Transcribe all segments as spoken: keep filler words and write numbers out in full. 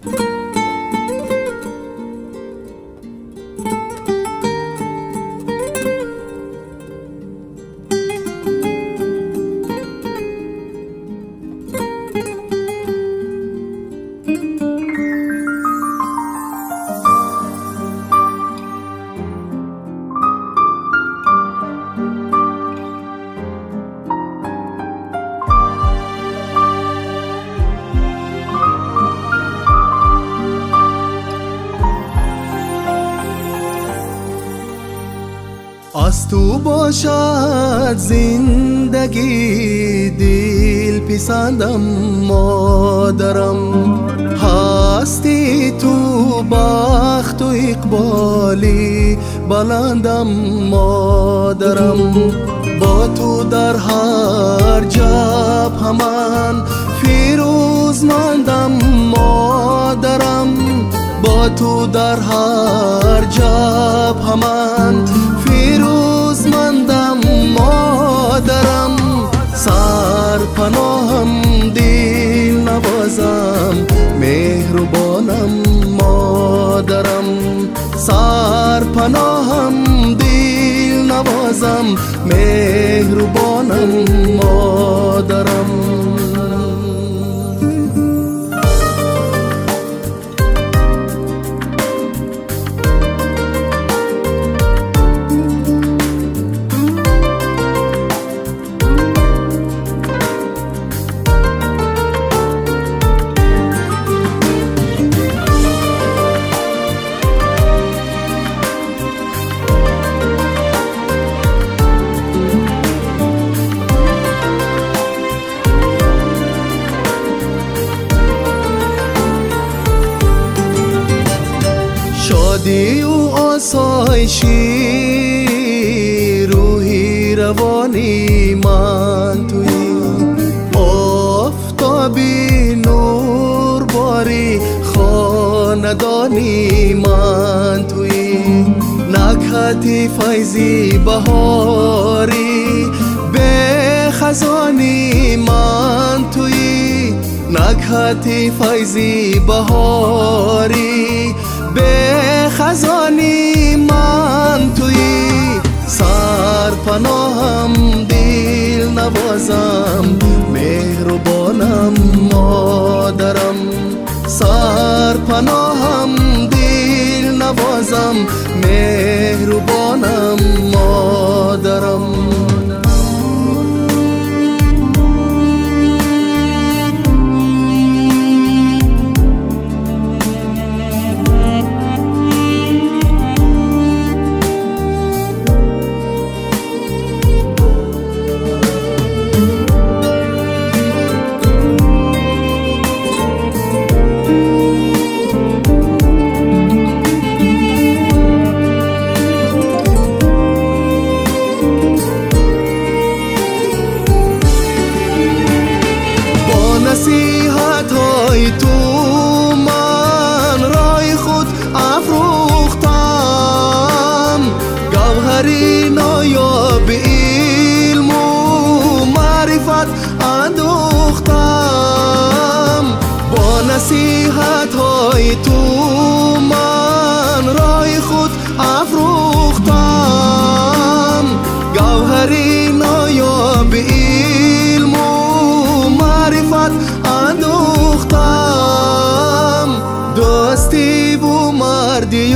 از تو باشد زندگی دل پسندم مادرم، هستی تو بخت و اقبالی بلندم مادرم. با تو در هر جبهه من فیروزمندم مادرم، با تو در هر جبهه من فیروزمندم مادرم. سرپناهم دل نوازم مهربانم مادرم، سرپناهم دل نوازم مهربانم مادرم. شادی و آسایشی روحی روانی من توی، آفتابی نور باری خاندانی من توی، نکهتی فیضی بهاری به خزانی من توی، نکهتی فیضی بهاری به خزانی من توی. سرپناهم دل نوازم مهربانم مادرم، سرپناهم دل نوازم مهربانم مادرم. نصیحت های تو من رای خود افروختم، گوهری نایاب علم و معرفت اندوختم. با نصیحت های تو من رای خود افروختم، گوهری نایاب علم و معرفت اندوختم. دوستی و مردی و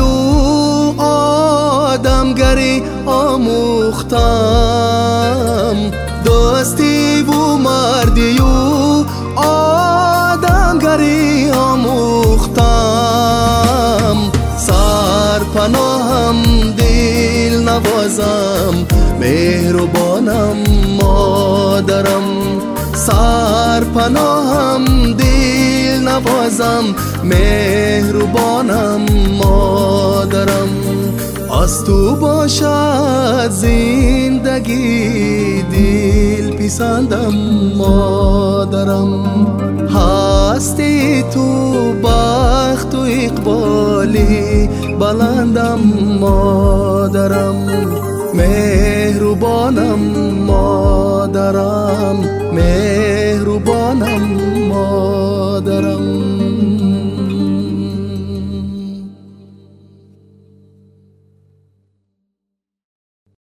آدمگری آموختم، دوستی و مردی و آدمگری آموختم. سرپناهم دل نوازم مهربانم مادرم، سرپناهم دل نوازم مهربانم مادرم. از تو باشد زندگی دل پسندم مادرم، هستی تو بخت و اقبالی بلندم مادرم، مهربانم مادرم، مهربانم مادرم.